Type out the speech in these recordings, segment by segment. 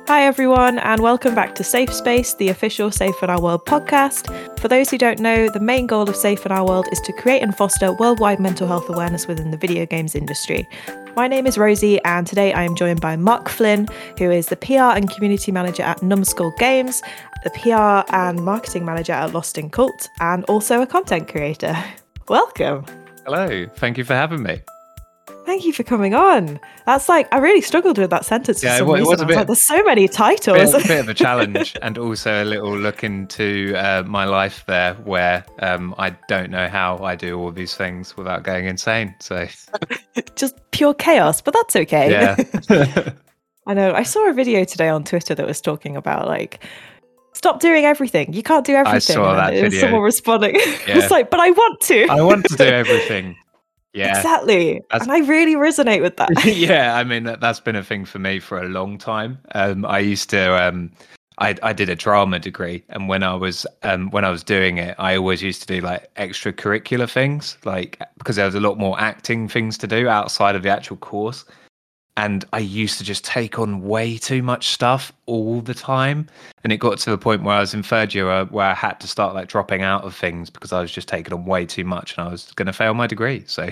Hi everyone, and welcome back to Safe Space, the official Safe in Our World podcast. For those who don't know, the main goal of Safe in Our World is to create and foster worldwide mental health awareness within the video games industry. My name is Rosie, and today I am joined by Mark Flynn, who is the PR and community manager at Numskull Games, the PR and marketing manager at Lost in Cult, and also a content creator. Welcome. Hello, thank you for having me. Thank you for coming on. That's I really struggled with that sentence for some reason. It was a bit, there's so many titles. A bit of a challenge, and also a little look into my life there, where I don't know how I do all these things without going insane. So just pure chaos, but that's okay. Yeah. I know. I saw a video today on Twitter that was talking about stop doing everything. You can't do everything. I saw that video. Someone responding. Yeah. It's but I want to. I want to do everything. Yeah, exactly. And I really resonate with that. Yeah, I mean that's been a thing for me for a long time. I used to I did a drama degree, and when I was doing it, I always used to do extracurricular things, because there was a lot more acting things to do outside of the actual course. And I used to just take on way too much stuff all the time. And it got to the point where I was in third year where I had to start dropping out of things because I was just taking on way too much and I was going to fail my degree. So.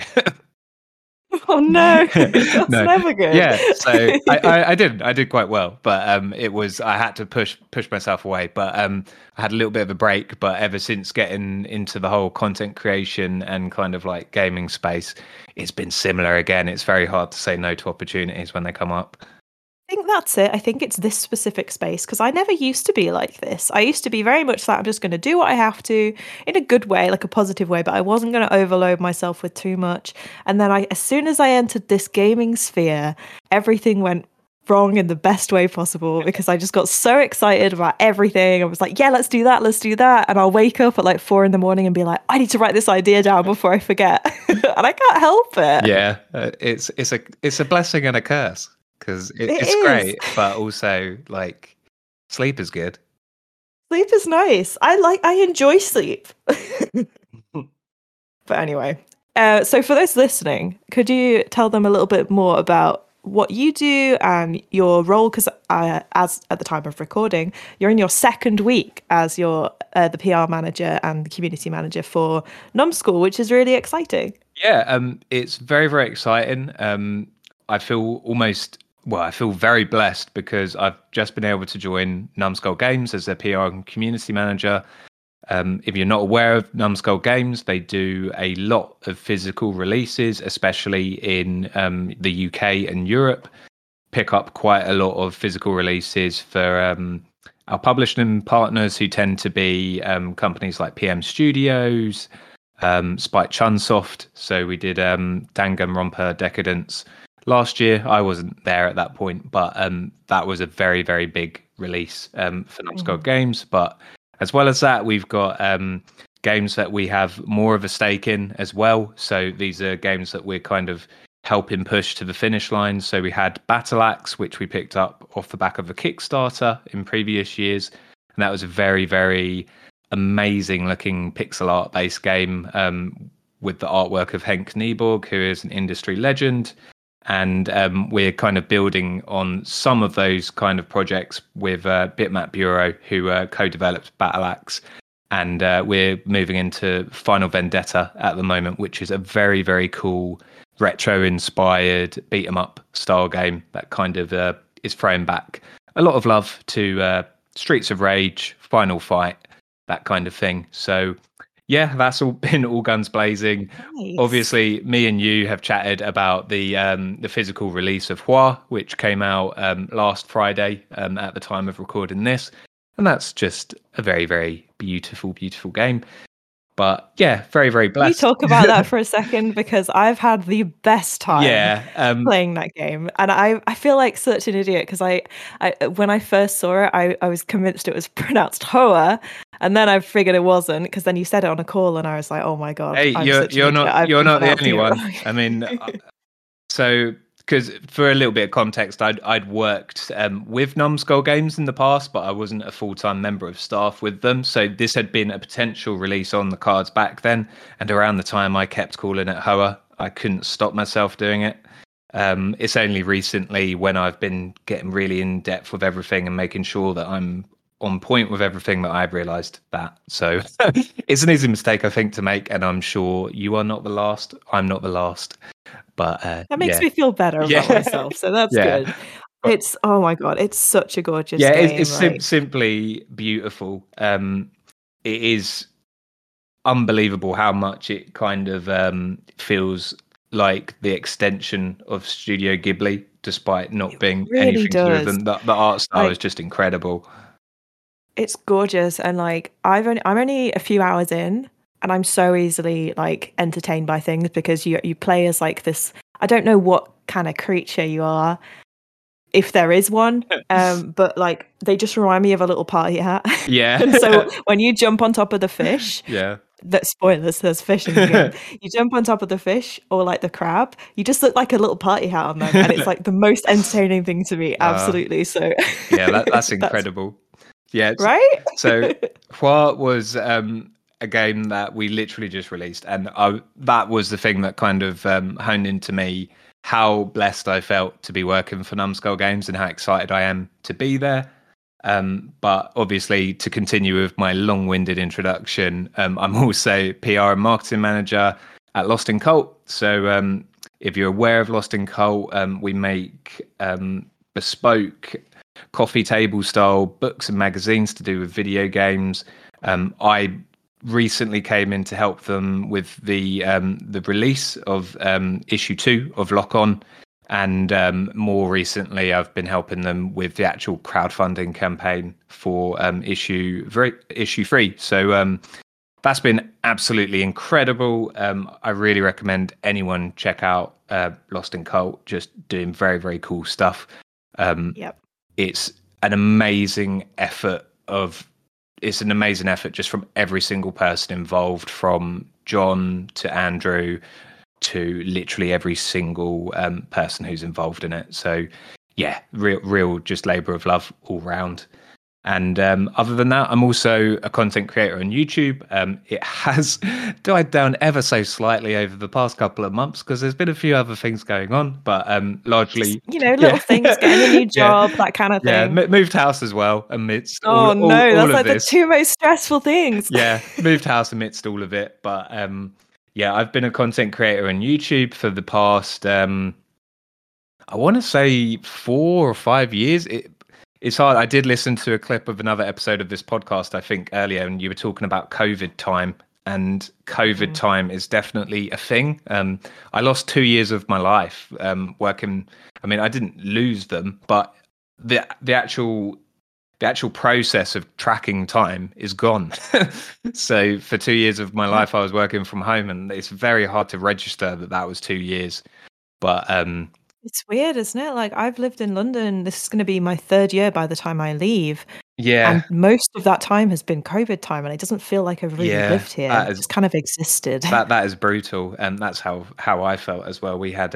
Oh no, that's never good. Yeah, so I did quite well, but I had to push myself away. But I had a little bit of a break. But ever since getting into the whole content creation and kind of gaming space, it's been similar again. It's very hard to say no to opportunities when they come up. I think that's it. I think it's this specific space because I never used to be like this. I used to be very much I'm just going to do what I have to in a good way, a positive way, but I wasn't going to overload myself with too much. And then as soon as I entered this gaming sphere, everything went wrong in the best way possible because I just got so excited about everything. I was yeah, let's do that. And I'll wake up at 4 a.m. and be I need to write this idea down before I forget. And I can't help it. Yeah, it's a blessing and a curse. Because it's great, but also sleep is good. Sleep is nice. I enjoy sleep. But anyway, so for those listening, could you tell them a little bit more about what you do and your role? Because as at the time of recording, you're in your second week as the PR manager and the community manager for Numskull, which is really exciting. Yeah, it's very, very exciting. I feel very blessed because I've just been able to join Numskull Games as their PR and community manager. If you're not aware of Numskull Games, they do a lot of physical releases, especially in the UK and Europe. Pick up quite a lot of physical releases for our publishing partners, who tend to be companies like PM Studios, Spike Chunsoft. So we did Danganronpa Decadence. Last year, I wasn't there at that point, but that was a very, very big release for Numskull Games. But as well as that, we've got games that we have more of a stake in as well. So these are games that we're kind of helping push to the finish line. So we had Battle Axe, which we picked up off the back of a Kickstarter in previous years. And that was a very, very amazing looking pixel art based game with the artwork of Henk Nieborg, who is an industry legend. And we're kind of building on some of those kind of projects with Bitmap Bureau, who co-developed Battle Axe. And we're moving into Final Vendetta at the moment, which is a very, very cool retro-inspired beat-em-up style game that kind of is throwing back a lot of love to Streets of Rage, Final Fight, that kind of thing. So yeah, that's all been all guns blazing. Nice. Obviously, me and you have chatted about the physical release of Hua, which came out last Friday at the time of recording this, and that's just a very, very beautiful, beautiful game. But yeah, very, very blessed. Can we talk about that for a second? Because I've had the best time playing that game. And I feel like such an idiot because I when I first saw it, I was convinced it was pronounced Hoa. And then I figured it wasn't because then you said it on a call and I was like, oh my God. Hey, you're not the only one. I mean, so because for a little bit of context, I'd worked with Numskull Games in the past, but I wasn't a full-time member of staff with them. So this had been a potential release on the cards back then. And around the time I kept calling it Hoa, I couldn't stop myself doing it. It's only recently when I've been getting really in depth with everything and making sure that I'm on point with everything that I've realized that. So it's an easy mistake, I think, to make. And I'm sure you are not the last. I'm not the last. But That makes yeah. me feel better about Yeah. myself, so that's Yeah. good. But It's oh my god, it's such a gorgeous yeah, game, like simply beautiful. It is unbelievable how much it kind of feels like the extension of Studio Ghibli, despite not it being really anything to do with does. them. The art style is Like, just incredible. it's gorgeous, and, like, I'm only a few hours in, and I'm so easily, like, entertained by things because you play as, like, this I don't know what kinda creature you are, if there is one, but, like, they just remind me of a little party hat. Yeah. And so when you jump on top of the fish, Yeah. that spoilers, there's fish in the game. You jump on top of the fish or like the crab, you just look like a little party hat on them, and it's like the most entertaining thing to me. Uh, Absolutely. So yeah, that's that's incredible. Yeah. right. So Hua was a game that we literally just released, and that was the thing that kind of honed into me how blessed I felt to be working for Numskull Games and how excited I am to be there. But obviously, to continue with my long-winded introduction, I'm also PR and marketing manager at Lost in Cult. So if you're aware of Lost in Cult, we make bespoke coffee table style books and magazines to do with video games. I recently came in to help them with the release of issue 2 of Lock On, and more recently I've been helping them with the actual crowdfunding campaign for issue 3. So that's been absolutely incredible. I really recommend anyone check out Lost in Cult, just doing very, very cool stuff. Yep. It's an amazing effort just from every single person involved, from John to Andrew to literally every single person who's involved in it. So yeah, real just labor of love all round. And other than that, I'm also a content creator on YouTube. It has died down ever so slightly over the past couple of months because there's been a few other things going on, but Just, largely, little yeah, things, getting a new yeah, job, that kind of yeah. thing. Moved house as well amidst Oh no, all that's of like the this. two most stressful things. Yeah, moved house amidst all of it, but yeah, I've been a content creator on YouTube for the past I want to say 4 or 5 years. It's hard. I did listen to a clip of another episode of this podcast, I think, earlier, and you were talking about COVID time. And COVID time is definitely a thing. I lost 2 years of my life working. I mean, I didn't lose them, but the actual process of tracking time is gone. So for 2 years of my life, I was working from home, and it's very hard to register that was 2 years. But It's weird, isn't it? Like, I've lived in London. This is going to be my 3rd year by the time I leave. yeah, And most of that time has been COVID time, and it doesn't feel like I've really yeah, lived here. that I've is just kind of existed. that is brutal, and that's how I felt as well. We had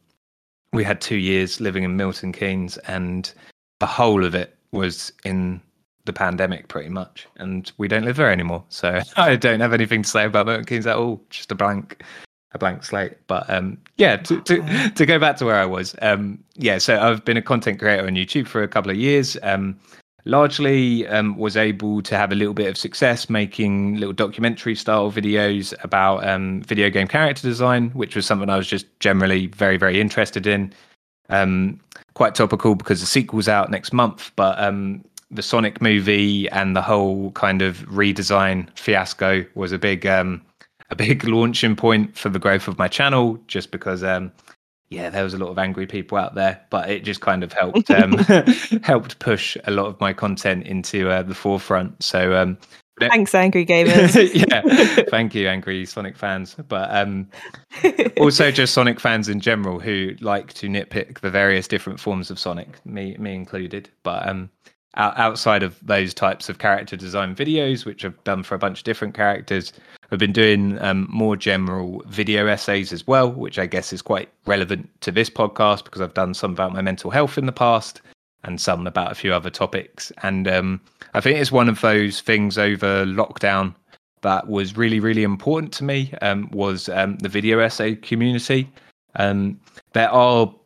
2 years living in Milton Keynes, and the whole of it was in the pandemic, pretty much. And we don't live there anymore, so I don't have anything to say about Milton Keynes at all. Just a blank slate. But yeah, to go back to where I was, yeah. So I've been a content creator on YouTube for a couple of years. Largely was able to have a little bit of success making little documentary style videos about video game character design, which was something I was just generally very, very interested in. Quite topical because the sequel's out next month, but the Sonic movie and the whole kind of redesign fiasco was a big launching point for the growth of my channel, just because yeah, there was a lot of angry people out there, but it just kind of helped helped push a lot of my content into the forefront. So Thanks, angry gamers. yeah, thank you, angry Sonic fans, but also just Sonic fans in general who like to nitpick the various different forms of Sonic, me included. But outside of those types of character design videos, which I've done for a bunch of different characters, I've been doing more general video essays as well, which I guess is quite relevant to this podcast because I've done some about my mental health in the past and some about a few other topics. And I think it's one of those things over lockdown that was really, really important to me, was the video essay community. There are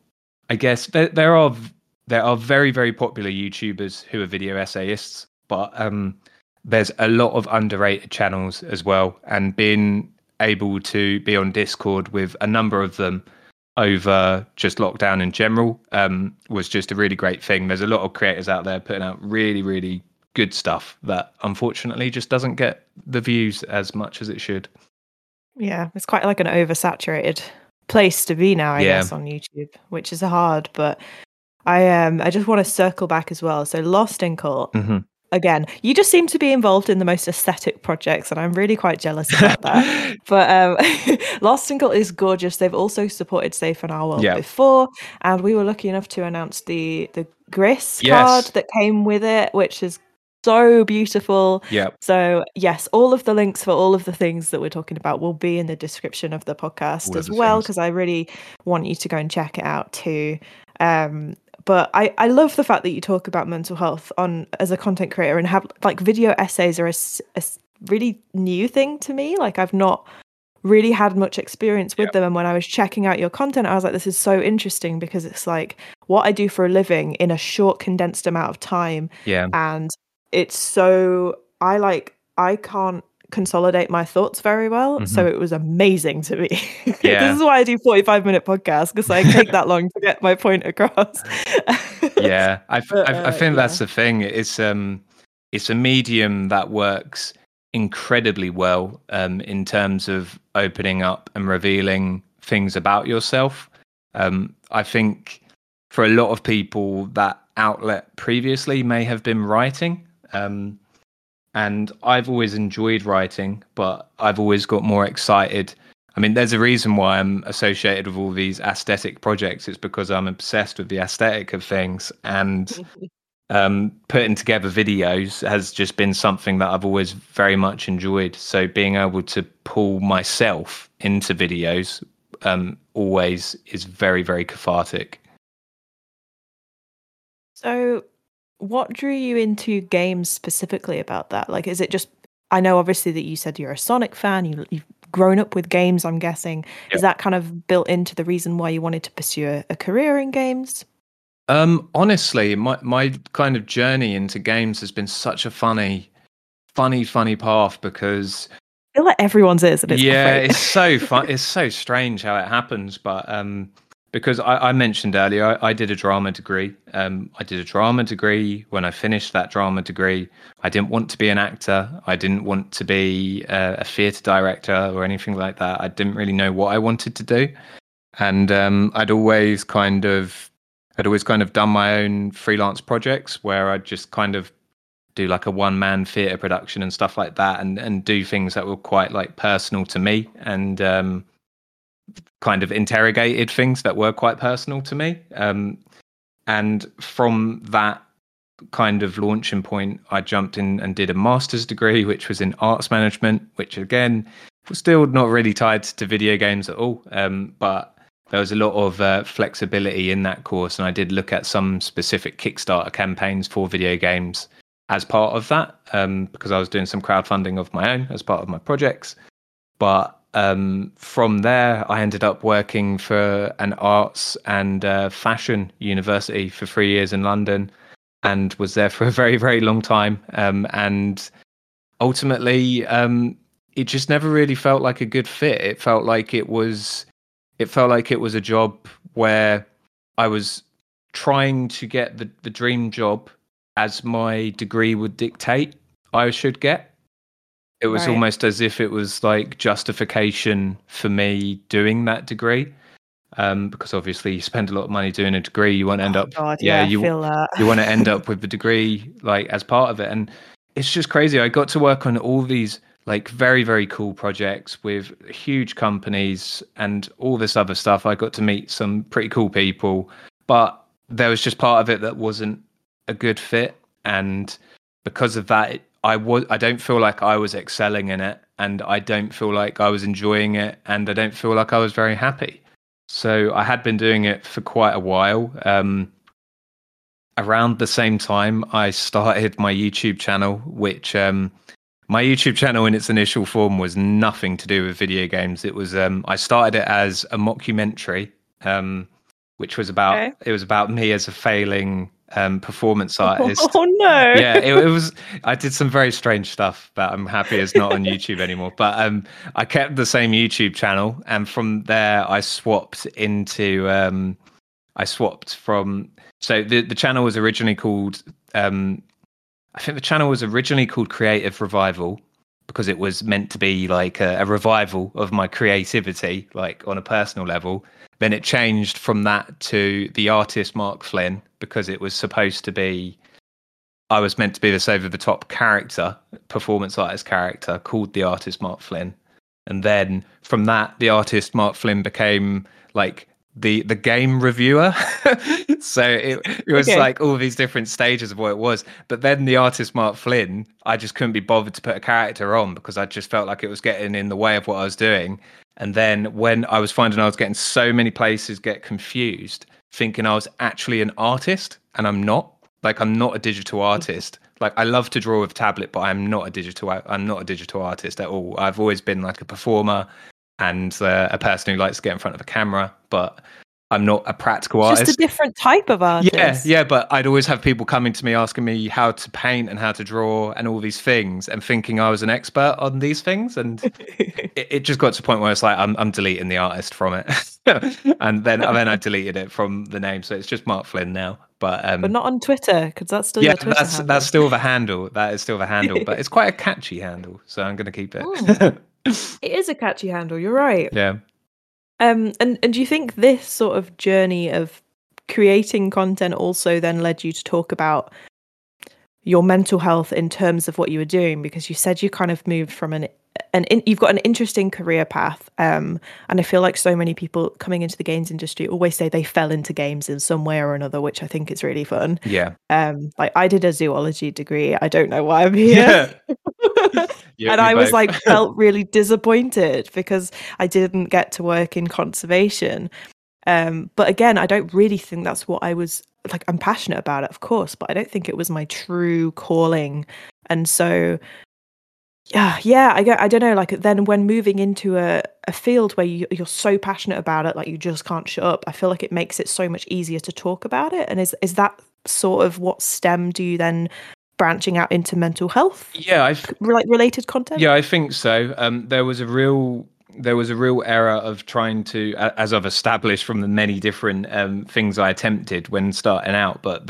I guess there are very, very popular YouTubers who are video essayists, but there's a lot of underrated channels as well. And being able to be on Discord with a number of them over just lockdown in general was just a really great thing. There's a lot of creators out there putting out really, really good stuff that unfortunately just doesn't get the views as much as it should. Yeah, it's quite like an oversaturated place to be now, I Yeah. guess, on YouTube, which is hard. But I just want to circle back as well. So Lost in Court, Mm-hmm. again, you just seem to be involved in the most aesthetic projects, and I'm really quite jealous about that. But Lost in Court is gorgeous. They've also supported Safe in Our World Yeah. before, and we were lucky enough to announce the Gris Yes. card that came with it, which is so beautiful. Yeah. So yes, all of the links for all of the things that we're talking about will be in the description of the podcast as well, because I really want you to go and check it out too. But I love the fact that you talk about mental health on as a content creator, and have like video essays are a really new thing to me. Like I've not really had much experience with them, and when I was checking out your content, I was like, this is so interesting, because it's like what I do for a living in a short condensed amount of time. Yeah. And it's so I can't consolidate my thoughts very well. Mm-hmm. So it was amazing to me. Yeah. This is why I do 45-minute podcasts, because I take that long to get my point across. Yeah, I think that's the thing. It's a medium that works incredibly well in terms of opening up and revealing things about yourself. I think for a lot of people, that outlet previously may have been writing. And I've always enjoyed writing, but I've always got more excited. I mean, there's a reason why I'm associated with all these aesthetic projects. It's because I'm obsessed with the aesthetic of things, and putting together videos has just been something that I've always very much enjoyed. So being able to pull myself into videos always is very, very cathartic. So what drew you into games specifically about that? Like, is it just, I know obviously that you said you're a Sonic fan, you've grown up with games, I'm guessing. Yep. Is that kind of built into the reason why you wanted to pursue a career in games? Honestly, my kind of journey into games has been such a funny path, because I feel like everyone's is, and it's great. It's so fun. It's so strange how it happens, but because I mentioned earlier, I did a drama degree. I did a drama degree. When I finished that drama degree, I didn't want to be an actor. I didn't want to be a theatre director or anything like that. I didn't really know what I wanted to do, and I'd always kind of done my own freelance projects where I'd just kind of do like a one-man theatre production and stuff like that, and do things that were quite like personal to me, and kind of interrogated things that were quite personal to me. And from that kind of launching point, I jumped in and did a master's degree, which was in arts management, which again was still not really tied to video games at all. But there was a lot of flexibility in that course, and I did look at some specific Kickstarter campaigns for video games as part of that, because I was doing some crowdfunding of my own as part of my projects. But from there, I ended up working for an arts and fashion university for 3 years in London, and was there for a very, very long time. And ultimately, it just never really felt like a good fit. It felt like it was a job where I was trying to get the dream job as my degree would dictate I should get. It was almost as if it was like justification for me doing that degree. Because obviously you spend a lot of money doing a degree, you want to end up you want to end up with the degree like as part of it. And it's just crazy. I got to work on all these like very, very cool projects with huge companies and all this other stuff. I got to meet some pretty cool people, but there was just part of it that wasn't a good fit. And because of that, I don't feel like I was excelling in it, and I don't feel like I was enjoying it, and I don't feel like I was very happy. So I had been doing it for quite a while. Around the same time, I started my YouTube channel, which my YouTube channel in its initial form was nothing to do with video games. It was I started it as a mockumentary. which was about Okay. it was about me as a failing performance artist. Oh no. Yeah, it was. I did some very strange stuff that I'm happy is not on YouTube anymore. But I kept the same YouTube channel, and from there I swapped into. I swapped from. So the channel was originally called. I think the channel was originally called Creative Revival because it was meant to be like a revival of my creativity, like on a personal level. Then it changed from that to the artist Mark Flynn because it was supposed to be. I was meant to be this over the top character, performance artist character called the artist Mark Flynn. And then from that, the artist Mark Flynn became like the game reviewer. So it was Okay. like all these different stages of what it was. But then the artist Mark Flynn, I just couldn't be bothered to put a character on because I just felt like it was getting in the way of what I was doing. And then when I was finding I was getting so many places get confused, thinking I was actually an artist and I'm not. Like I'm not a digital artist. Like I love to draw with tablet, but I'm not a digital artist at all. I've always been like a performer and a person who likes to get in front of a camera, but I'm not a practical Just a artist. different type of artist. Yeah, but I'd always have people coming to me asking me how to paint and how to draw and all these things, and thinking I was an expert on these things, and it just got to the point where it's like I'm deleting the artist from it, and then I deleted it from the name, so it's just Mark Flynn now. But not on Twitter, because that's still yeah, your Twitter handle. that's still the handle. That is still the handle, but it's quite a catchy handle, so I'm going to keep it. It is a catchy handle. You're right. Yeah. And do you think this sort of journey of creating content also then led you to talk about your mental health in terms of what you were doing? Because you said you kind of moved from you've got an interesting career path, and I feel like so many people coming into the games industry always say they fell into games in some way or another, which I think is really fun. Yeah. Like I did a zoology degree. I don't know why I'm here. Yeah. And I was like felt really disappointed because I didn't get to work in conservation. But again, I don't really think that's what I was like. I'm passionate about it, of course, but I don't think it was my true calling. And so yeah, I don't know, like then when moving into a field where you're so passionate about it, like you just can't shut up, I feel like it makes it so much easier to talk about it. And is that sort of what stemmed you then branching out into mental health? Yeah, related content? Yeah, I think so. There was a real era of trying to, as I've established from the many different things I attempted when starting out, but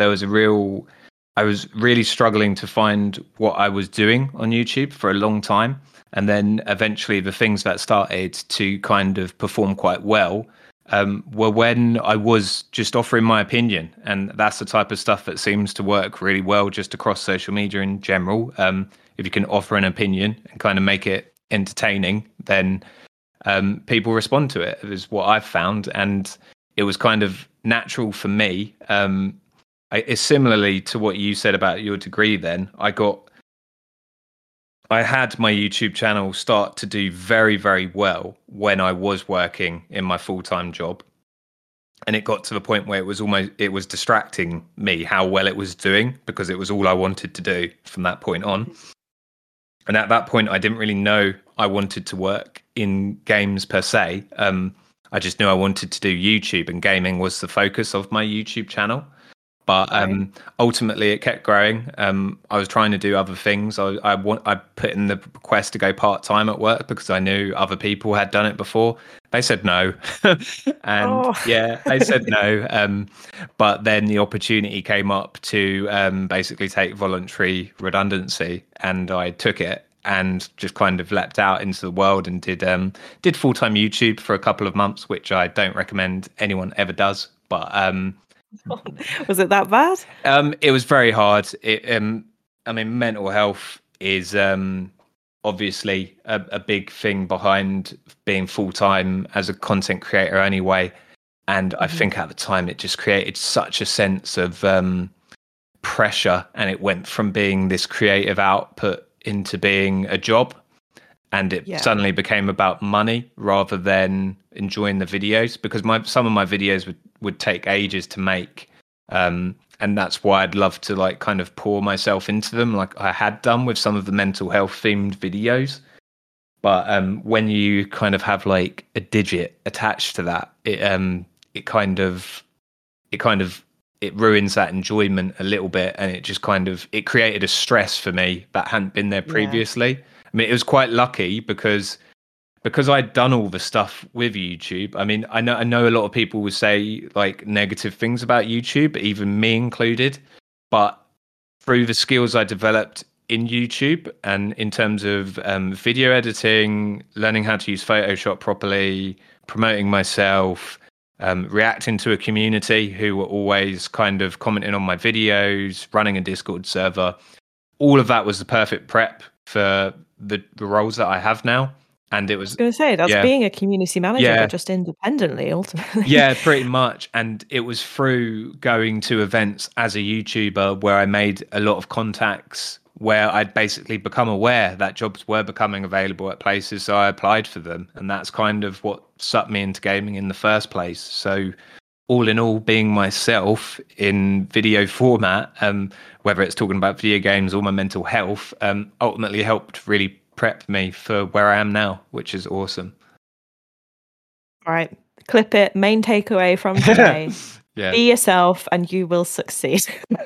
I was really struggling to find what I was doing on YouTube for a long time. And then eventually the things that started to kind of perform quite well were when I was just offering my opinion. And that's the type of stuff that seems to work really well just across social media in general. If you can offer an opinion and kind of make it entertaining, then people respond to it, is what I've found. And it was kind of natural for me. It's similarly to what you said about your degree then. I had my YouTube channel start to do very, very well when I was working in my full-time job. And it got to the point where it was distracting me how well it was doing because it was all I wanted to do from that point on. And at that point, I didn't really know I wanted to work in games per se. I just knew I wanted to do YouTube, and gaming was the focus of my YouTube channel. But ultimately, it kept growing. I was trying to do other things. I put in the request to go part-time at work because I knew other people had done it before. They said no. And yeah, they said no. But then the opportunity came up to basically take voluntary redundancy, and I took it and just kind of leapt out into the world and did full-time YouTube for a couple of months, which I don't recommend anyone ever does. But was it that bad? It was very hard. I mean, mental health is obviously a big thing behind being full-time as a content creator anyway. And I think at the time it just created such a sense of pressure, and it went from being this creative output into being a job. And it suddenly became about money rather than enjoying the videos, because some of my videos would take ages to make. And that's why I'd love to like kind of pour myself into them, like I had done with some of the mental health themed videos. But when you kind of have like a digit attached to that, it kind of it ruins that enjoyment a little bit, and it just kind of it created a stress for me that hadn't been there Yeah. previously. I mean, it was quite lucky because I'd done all the stuff with YouTube. I mean, I know a lot of people would say like negative things about YouTube, even me included, but through the skills I developed in YouTube and in terms of video editing, learning how to use Photoshop properly, promoting myself, reacting to a community who were always kind of commenting on my videos, running a Discord server, all of that was the perfect prep for the roles that I have now. And it I was was, going to say that's yeah, being a community manager, yeah, but just independently, ultimately. yeah, pretty much. And it was through going to events as a YouTuber where I made a lot of contacts where I'd basically become aware that jobs were becoming available at places. So I applied for them. And that's kind of what sucked me into gaming in the first place. So all in all, being myself in video format, whether it's talking about video games or my mental health, ultimately helped really prep me for where I am now, which is awesome. All right, clip it. Main takeaway from today: Yeah. be yourself, and you will succeed.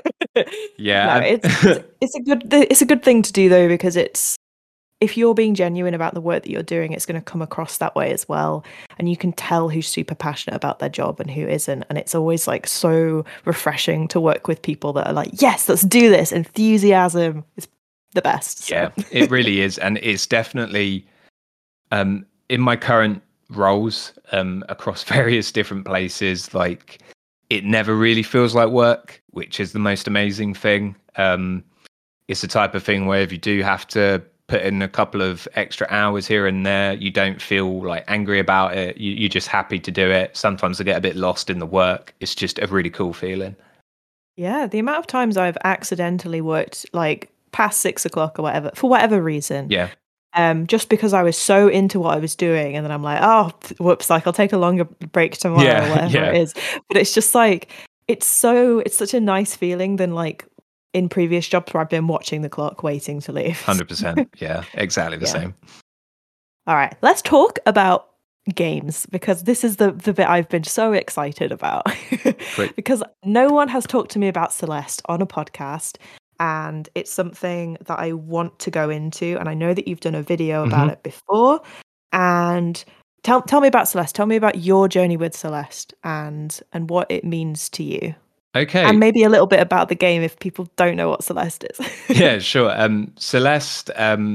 Yeah. No, it's a good thing to do though, because it's if you're being genuine about the work that you're doing, it's going to come across that way as well, and you can tell who's super passionate about their job and who isn't. And it's always like so refreshing to work with people that are like, yes, let's do this. Enthusiasm is the best. So. Yeah, it really is, and it's definitely in my current roles across various different places, like it never really feels like work, which is the most amazing thing. It's the type of thing where if you do have to put in a couple of extra hours here and there, you don't feel like angry about it. You're just happy to do it. Sometimes I get a bit lost in the work. It's just a really cool feeling. Yeah, the amount of times I've accidentally worked like past 6 o'clock or whatever for whatever reason. Yeah. Just because I was so into what I was doing, and then I'm like, oh, whoops, like I'll take a longer break tomorrow, or whatever it is. But it's just like it's such a nice feeling than like in previous jobs where I've been watching the clock, waiting to leave. 100%. Yeah, exactly the same. All right, let's talk about games, because this is the bit I've been so excited about. Because no one has talked to me about Celeste on a podcast. And it's something that I want to go into. And I know that you've done a video about it before. And tell me about Celeste. Tell me about your journey with Celeste and what it means to you. Okay. And maybe a little bit about the game if people don't know what Celeste is. Yeah, sure. Celeste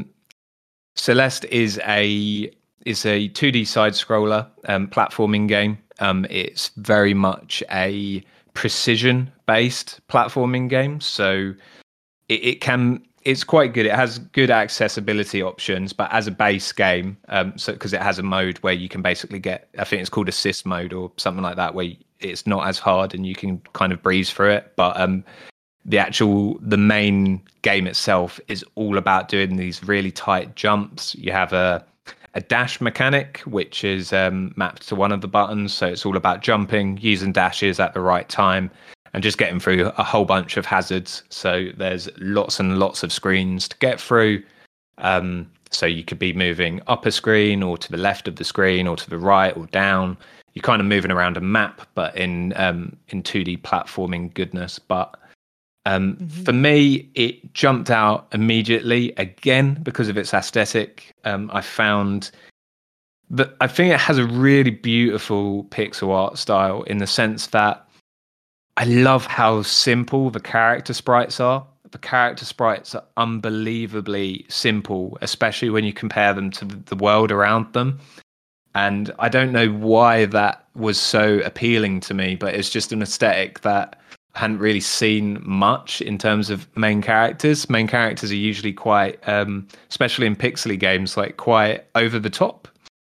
is a 2D side scroller platforming game. It's very much a precision based platforming game. So it's quite good. It has good accessibility options, but as a base game, so because it has a mode where you can basically get, I think it's called assist mode or something like that, where it's not as hard and you can kind of breeze through it. But the main game itself is all about doing these really tight jumps. You have a dash mechanic, which is mapped to one of the buttons. So it's all about jumping, using dashes at the right time, and just getting through a whole bunch of hazards. So there's lots and lots of screens to get through. So you could be moving up a screen or to the left of the screen or to the right or down. You're kind of moving around a map, but in 2D platforming goodness. But for me, it jumped out immediately again because of its aesthetic. I found that I think it has a really beautiful pixel art style in the sense that I love how simple the character sprites are. The character sprites are unbelievably simple, especially when you compare them to the world around them. And I don't know why that was so appealing to me, but it's just an aesthetic that I hadn't really seen much in terms of main characters. Main characters are usually quite, especially in pixely games, like quite over the top.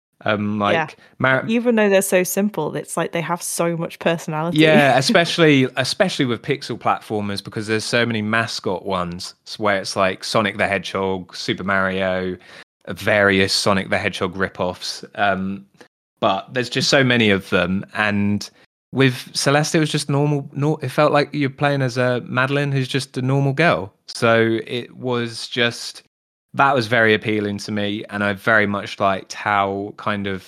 Even though they're so simple, it's like they have so much personality. Yeah, especially with pixel platformers, because there's so many mascot ones where it's like Sonic the Hedgehog, Super Mario, various Sonic the Hedgehog ripoffs. But there's just so many of them, and with Celeste, it was just normal. It felt like you're playing as a Madeline, who's just a normal girl. So it was just. That was very appealing to me, and I very much liked how kind of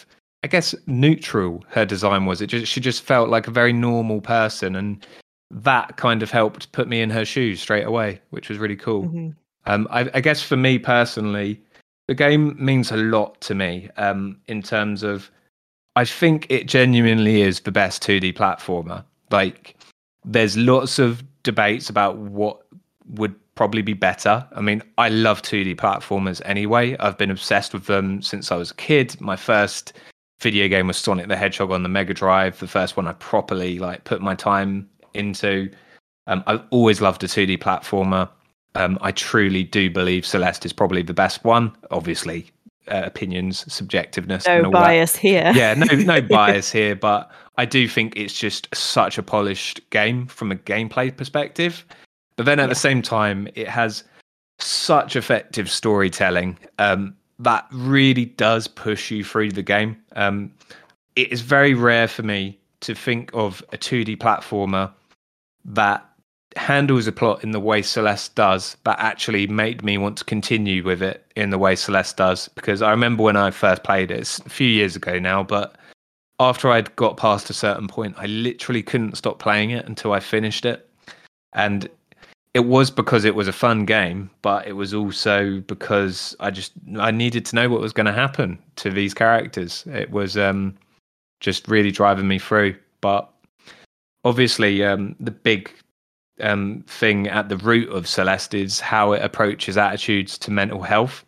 I guess, neutral her design was. She just felt like a very normal person, and that kind of helped put me in her shoes straight away, which was really cool. Hmm. I guess for me personally, the game means a lot to me. In terms of, I think it genuinely is the best 2D platformer. Like, there's lots of debates about what would probably be better. I mean, I love 2D platformers anyway. I've been obsessed with them since I was a kid. My first video game was Sonic the Hedgehog on the Mega Drive, the first one I properly like put my time into. I've always loved a 2D platformer. I truly do believe Celeste is probably the best one. Obviously, opinions, subjectiveness, No and all bias that. here. Yeah, no bias here, but I do think it's just such a polished game from a gameplay perspective. But then at the same time, it has such effective storytelling that really does push you through the game. It is very rare for me to think of a 2D platformer that handles a plot in the way Celeste does, but actually made me want to continue with it in the way Celeste does. Because I remember when I first played it, it's a few years ago now, but after I'd got past a certain point, I literally couldn't stop playing it until I finished it. And it was because it was a fun game, but it was also because I needed to know what was going to happen to these characters. It was just really driving me through. But obviously, the big thing at the root of Celeste is how it approaches attitudes to mental health.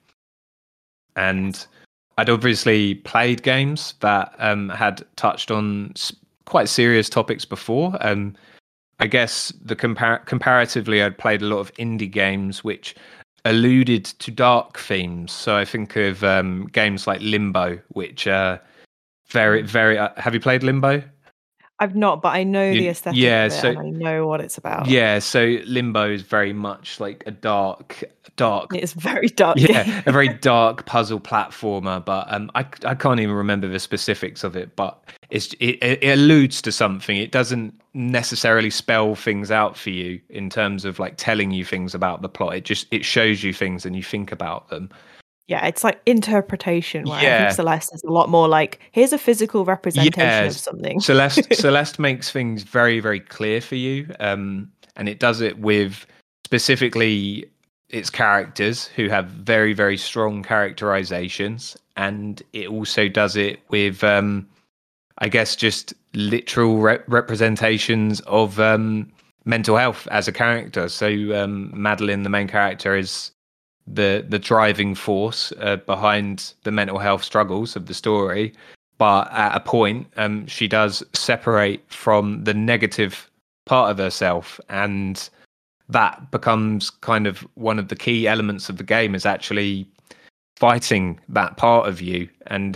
And I'd obviously played games that had touched on quite serious topics before. I guess comparatively, I'd played a lot of indie games which alluded to dark themes. So I think of games like Limbo, which are very, very. Have you played Limbo? I've not, but I know the aesthetic of it, so and I know what it's about. yeah, so Limbo is very much like a dark, It's a very dark game. a very dark puzzle platformer. But I can't even remember the specifics of it. But it alludes to something. It doesn't necessarily spell things out for you in terms of like telling you things about the plot. It shows you things and you think about them. Yeah, it's like interpretation, where I Yeah. think Celeste is a lot more like, here's a physical representation of Yes, something. Celeste makes things very, very clear for you, and it does it with specifically its characters who have very, very strong characterizations, and it also does it with, I guess, just literal representations of mental health as a character. So Madeline, the main character, is the driving force behind the mental health struggles of the story. But at a point, she does separate from the negative part of herself, and that becomes kind of one of the key elements of the game, is actually fighting that part of you. And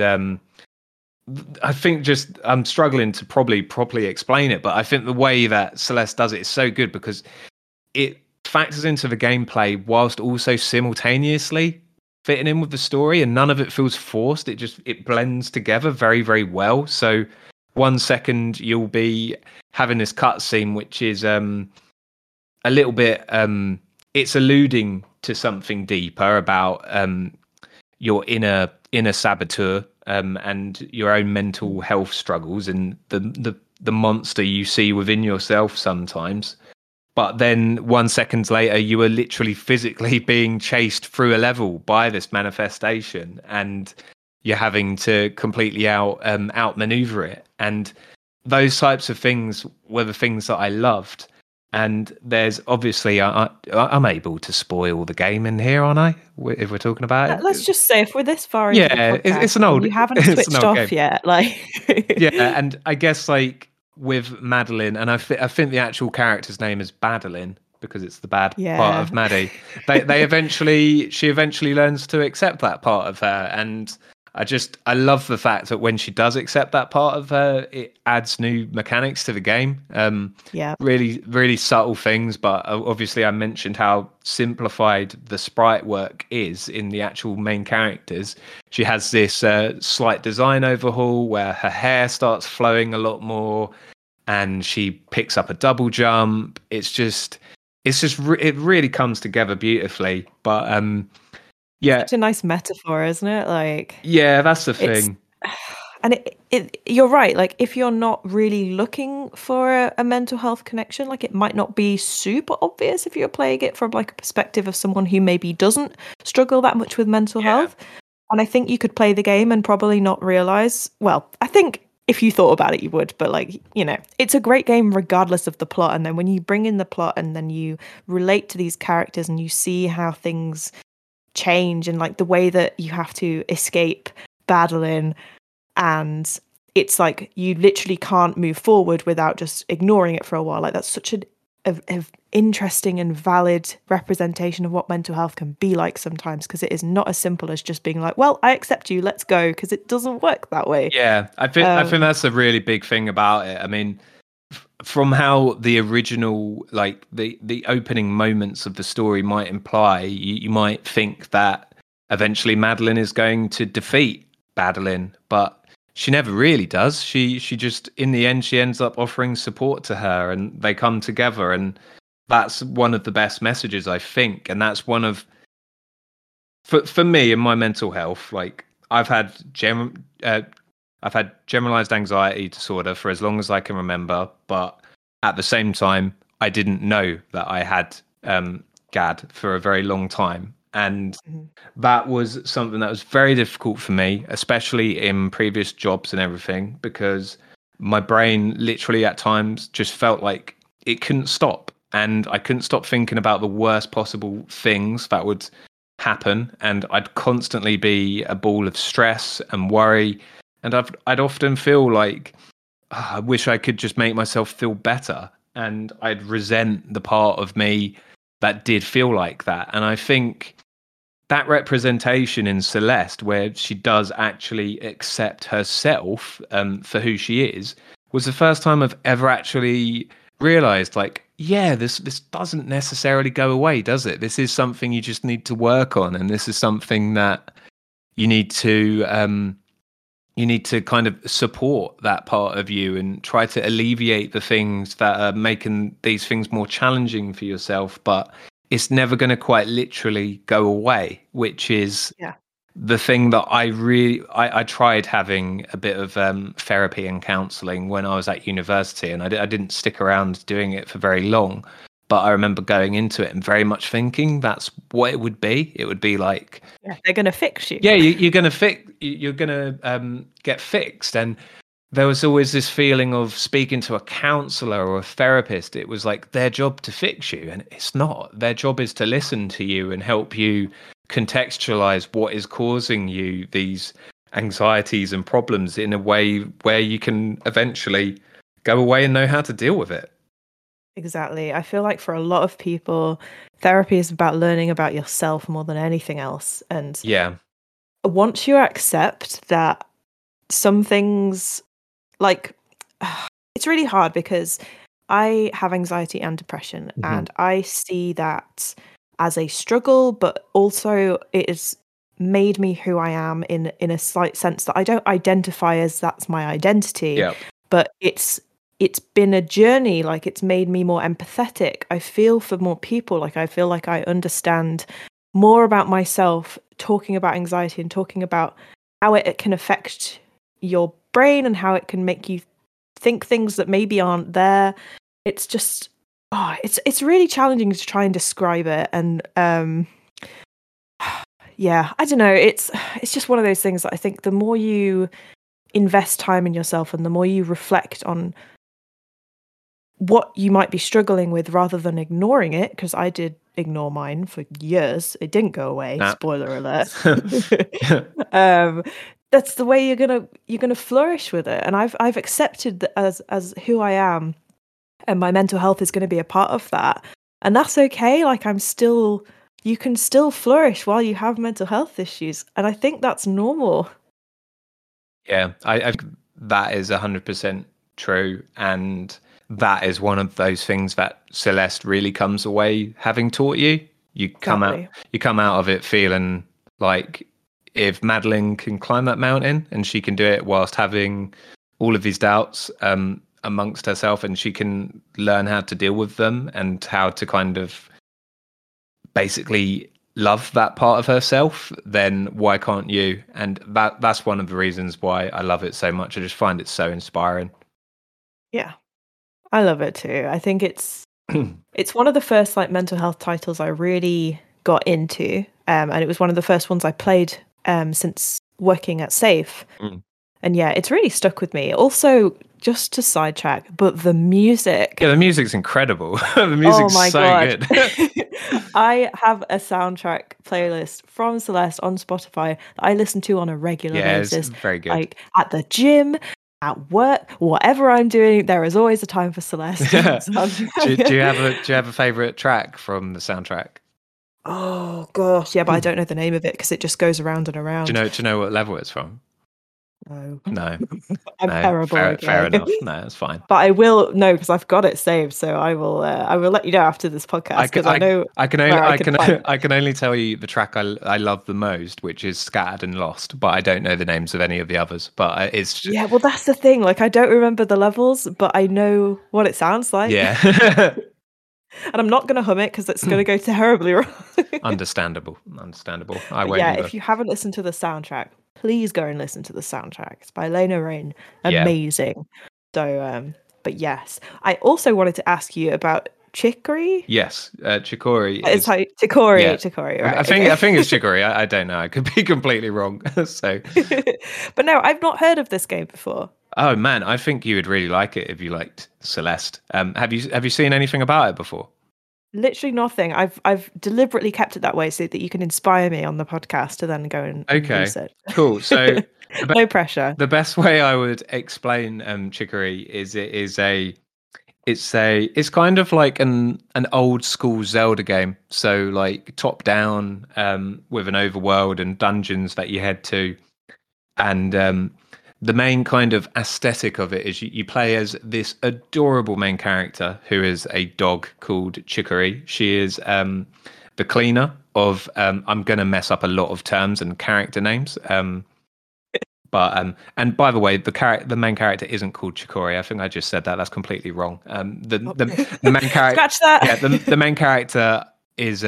I think just I'm struggling to probably properly explain it, but I think the way that Celeste does it is so good because it factors into the gameplay whilst also simultaneously fitting in with the story, and none of it feels forced. It blends together very, very well. So 1 second you'll be having this cutscene which is a little bit it's alluding to something deeper about your inner saboteur and your own mental health struggles and the monster you see within yourself sometimes. But then 1 second later, you are literally physically being chased through a level by this manifestation, and you're having to completely outmaneuver it. And those types of things were the things that I loved. And there's obviously, I'm able to spoil the game in here, aren't I? If we're talking about it. Let's just say, if we're this far into the podcast, it's an old. you haven't switched off game. yet, like. Yeah, and I guess like with Madeline, and I think the actual character's name is Badeline because it's the bad part of Maddie. She eventually learns to accept that part of her, and I love the fact that when she does accept that part of her, it adds new mechanics to the game. Really, really subtle things, but obviously I mentioned how simplified the sprite work is in the actual main characters. She has this slight design overhaul where her hair starts flowing a lot more, and she picks up a double jump. It really comes together beautifully. But yeah, such a nice metaphor, isn't it? Like, yeah, that's the thing. And you're right. Like, if you're not really looking for a mental health connection, like it might not be super obvious if you're playing it from like a perspective of someone who maybe doesn't struggle that much with mental Yeah. health. And I think you could play the game and probably not realize. Well, I think if you thought about it, you would. But like, it's a great game regardless of the plot. And then when you bring in the plot and then you relate to these characters and you see how things change and like the way that you have to escape battling, and it's like you literally can't move forward without just ignoring it for a while. Like that's such a interesting and valid representation of what mental health can be like sometimes, because it is not as simple as just being like, well, I accept you, let's go, because it doesn't work that way. Yeah, I think that's a really big thing about it. I mean, from how the original, like the opening moments of the story might imply, you might think that eventually Madeline is going to defeat Badalin, but she never really does. She just, in the end, she ends up offering support to her, and they come together, and that's one of the best messages, I think. And that's one of, for me in my mental health, like I've had generalized anxiety disorder for as long as I can remember, but at the same time, I didn't know that I had GAD for a very long time. And that was something that was very difficult for me, especially in previous jobs and everything, because my brain literally at times just felt like it couldn't stop. And I couldn't stop thinking about the worst possible things that would happen. And I'd constantly be a ball of stress and worry. And I'd often feel like, I wish I could just make myself feel better. And I'd resent the part of me that did feel like that. And I think that representation in Celeste, where she does actually accept herself for who she is, was the first time I've ever actually realized, like, yeah, this doesn't necessarily go away, does it? This is something you just need to work on, and this is something that you need to kind of support that part of you and try to alleviate the things that are making these things more challenging for yourself. But it's never going to quite literally go away, which is the thing that I tried having a bit of therapy and counselling when I was at university, and I didn't stick around doing it for very long. But I remember going into it and very much thinking that's what it would be. It would be like, they're going to fix you. Yeah, you're going to get fixed. And there was always this feeling of speaking to a counselor or a therapist. It was like their job to fix you, and it's not. Their job is to listen to you and help you contextualize what is causing you these anxieties and problems in a way where you can eventually go away and know how to deal with it. Exactly. I feel like for a lot of people, therapy is about learning about yourself more than anything else. And once you accept that some things, like, it's really hard because I have anxiety and depression, and I see that as a struggle, but also it has made me who I am in a slight sense that I don't identify as that's my identity, but it's been a journey. Like, it's made me more empathetic. I feel for more people. Like, I feel like I understand more about myself, talking about anxiety and talking about how it can affect your brain and how it can make you think things that maybe aren't there. It's just, it's really challenging to try and describe it. And yeah, I don't know. It's just one of those things that I think the more you invest time in yourself and the more you reflect on what you might be struggling with rather than ignoring it, because I did ignore mine for years. It didn't go away. Spoiler alert. That's the way you're gonna flourish with it. And I've accepted that as who I am, and my mental health is going to be a part of that. And that's okay. Like, you can still flourish while you have mental health issues. And I think that's normal. Yeah, I that is 100% true. And that is one of those things that Celeste really comes away having taught you. You come out of it feeling like if Madeline can climb that mountain and she can do it whilst having all of these doubts amongst herself, and she can learn how to deal with them and how to kind of basically love that part of herself, then why can't you? And that's one of the reasons why I love it so much. I just find it so inspiring. Yeah, I love it too. I think it's one of the first like mental health titles I really got into, and it was one of the first ones I played since working at Safe. Mm. And yeah, it's really stuck with me. Also, just to sidetrack, but the music. Yeah, the music's incredible. The music's so good. I have a soundtrack playlist from Celeste on Spotify that I listen to on a regular basis. It's very good. Like at the gym, at work, whatever I'm doing, there is always a time for Celeste. do you have a favorite track from the soundtrack? Oh gosh, yeah, but I don't know the name of it because it just goes around and around. Do you know what level it's from? No. I'm terrible. Fair enough. No, it's fine. But I will know because I've got it saved, so I will let you know after this podcast because I know I can only tell you the track I love the most, which is Scattered and Lost, but I don't know the names of any of the others. But it's yeah, well, that's the thing. Like, I don't remember the levels, but I know what it sounds like. Yeah. And I'm not going to hum it because it's going to go terribly wrong. Understandable. I won't. Yeah, if you haven't listened to the soundtrack, please go and listen to the soundtrack. It's by Lena Raine. Amazing. Yeah. So, but yes, I also wanted to ask you about Chicory. Yes, Chicory. It's like Chicory. Yeah. Chicory. Right? I think it's Chicory. I don't know. I could be completely wrong. So, but no, I've not heard of this game before. Oh man, I think you would really like it if you liked Celeste. Have you seen anything about it before? Literally nothing. I've deliberately kept it that way so that you can inspire me on the podcast to then go and research. Cool. So no pressure. The best way I would explain Chicory is it's kind of like an old school Zelda game. So like top down with an overworld and dungeons that you head to, and the main kind of aesthetic of it is you play as this adorable main character who is a dog called Chicory. She is the cleaner of I'm going to mess up a lot of terms and character names. But and by the way, the main character isn't called Chicory. I think I just said that. That's completely wrong. The main character. Scratch that. Yeah, the main character is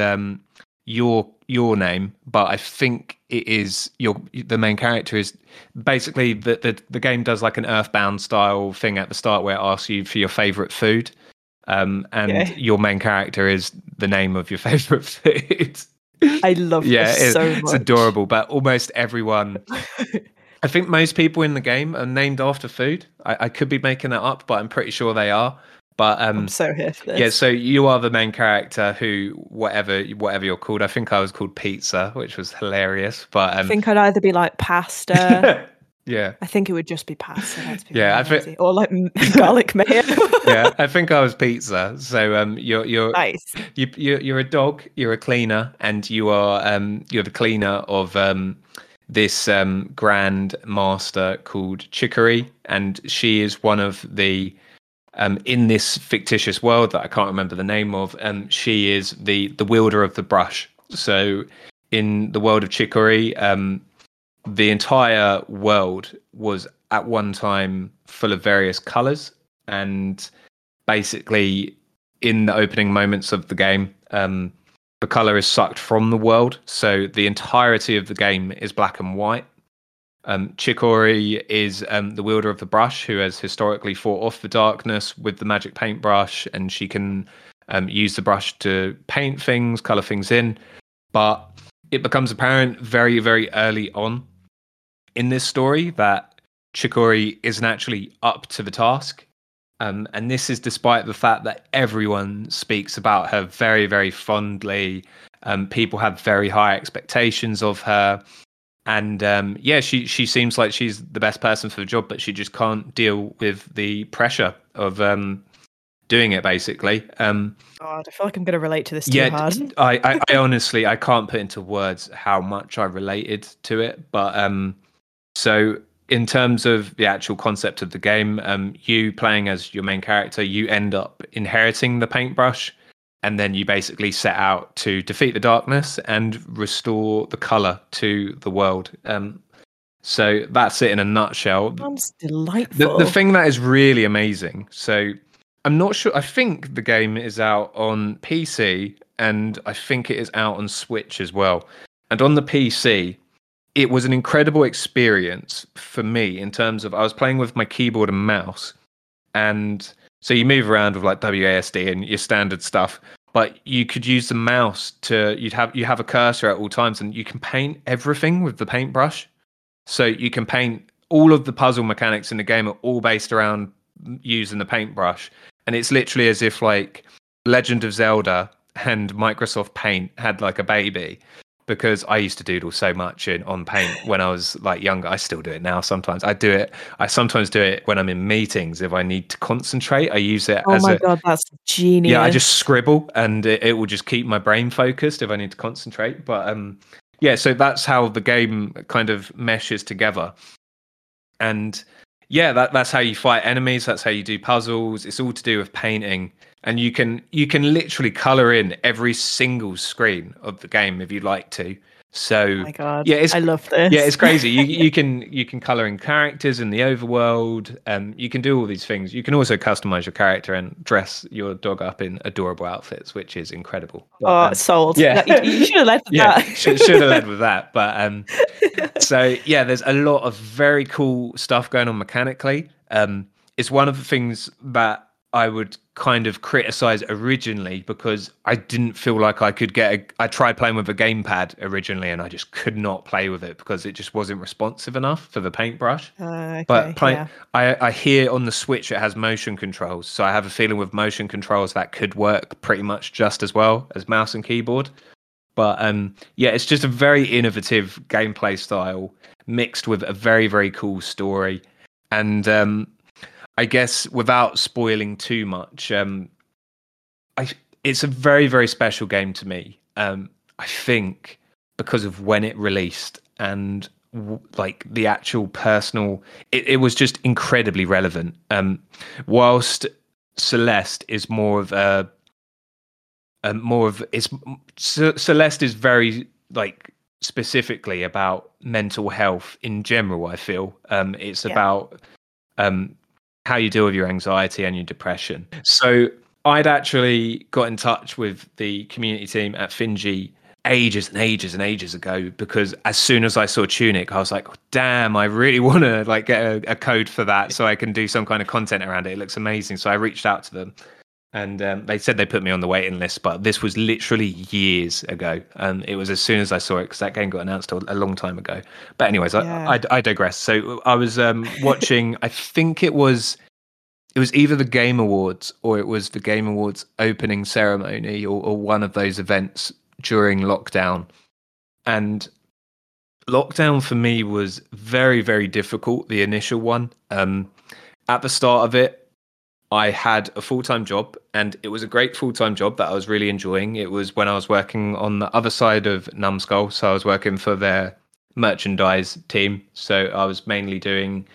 your name, but I think it is the main character is basically the game does like an Earthbound style thing at the start where it asks you for your favorite food, and your main character is the name of your favorite food. I love this so much. It's adorable, but almost everyone. I think most people in the game are named after food. I could be making that up, but I'm pretty sure they are. But I'm so here for this. Yeah, so you are the main character who whatever you're called. I think I was called Pizza, which was hilarious. But I think I'd either be like pasta. Yeah. I think it would just be pasta. Yeah, I think, or like garlic mayo. Yeah, I think I was Pizza. So you're nice. You're a dog. You're a cleaner, and you're the cleaner of this grand master called Chicory, and she is one of the in this fictitious world that I can't remember the name of. She is the wielder of the brush. So in the world of Chicory, the entire world was at one time full of various colors, and basically in the opening moments of the game, the color is sucked from the world, so the entirety of the game is black and white. Chicory is the wielder of the brush who has historically fought off the darkness with the magic paintbrush, and she can use the brush to paint things, color things in. But it becomes apparent very, very early on in this story that Chicory isn't actually up to the task. And this is despite the fact that everyone speaks about her very, very fondly. People have very high expectations of her. And she seems like she's the best person for the job, but she just can't deal with the pressure of doing it, basically. God, I feel like I'm going to relate to this too hard. I honestly, I can't put into words how much I related to it. But so in terms of the actual concept of the game, you playing as your main character, you end up inheriting the paintbrush. And then you basically set out to defeat the darkness and restore the color to the world. So that's it in a nutshell. Sounds delightful. The thing that is really amazing. So I'm not sure. I think the game is out on PC and I think it is out on Switch as well. And on the PC, it was an incredible experience for me in terms of I was playing with my keyboard and mouse, and so you move around with like WASD and your standard stuff, but you could use the mouse to you have a cursor at all times, and you can paint everything with the paintbrush. So you can paint all of the puzzle mechanics in the game are all based around using the paintbrush, and it's literally as if like Legend of Zelda and Microsoft Paint had like a baby. Because I used to doodle so much on Paint when I was like younger. I still do it now sometimes. I sometimes do it when I'm in meetings. If I need to concentrate, I use it Oh as my a God, that's yeah. I just genius. scribble, and it will just keep my brain focused if I need to concentrate. But yeah. So that's how the game kind of meshes together. And yeah, that's how you fight enemies. That's how you do puzzles. It's all to do with painting, and you can literally color in every single screen of the game if you'd like to. So Oh my God, yeah, I love it's this. crazy. You can color in characters in the overworld. You can do all these things. You can also customize your character and dress your dog up in adorable outfits, which is incredible. But, Oh, sold. yeah, You should have led with yeah, that. should have led with that. But so yeah, there's a lot of very cool stuff going on mechanically. It's one of the things that I would kind of criticize originally because I didn't feel like I could I tried playing with a gamepad originally and I just could not play with it because it just wasn't responsive enough for the paintbrush. But Okay, yeah. I hear on the Switch it has motion controls, so I have a feeling with motion controls that could work pretty much just as well as mouse and keyboard. But yeah, it's just a very innovative gameplay style mixed with a very, very cool story. And I guess without spoiling too much, it's a very, very special game to me. I think because of when it released and like the actual personal, it was just incredibly relevant. Whilst Celeste is more of a Celeste is very like specifically about mental health in general. I feel it's Yeah. about how you deal with your anxiety and your depression. So I'd actually got in touch with the community team at Finji ages and ages and ages ago because as soon as I saw Tunic, I was like, damn, I really want to like get a code for that so I can do some kind of content around it. It looks amazing. So I reached out to them. And they said they put me on the waiting list, but this was literally years ago. It was as soon as I saw it because that game got announced a long time ago. But anyways, Yeah. I digress. So I was watching. I think it was either the Game Awards or it was the Game Awards opening ceremony or one of those events during lockdown. And lockdown for me was very, very difficult. The initial one. At the start of it, I had a full-time job and it was a great full-time job that I was really enjoying. It was when I was working on the other side of Numskull. So I was working for their merchandise team. So I was mainly doing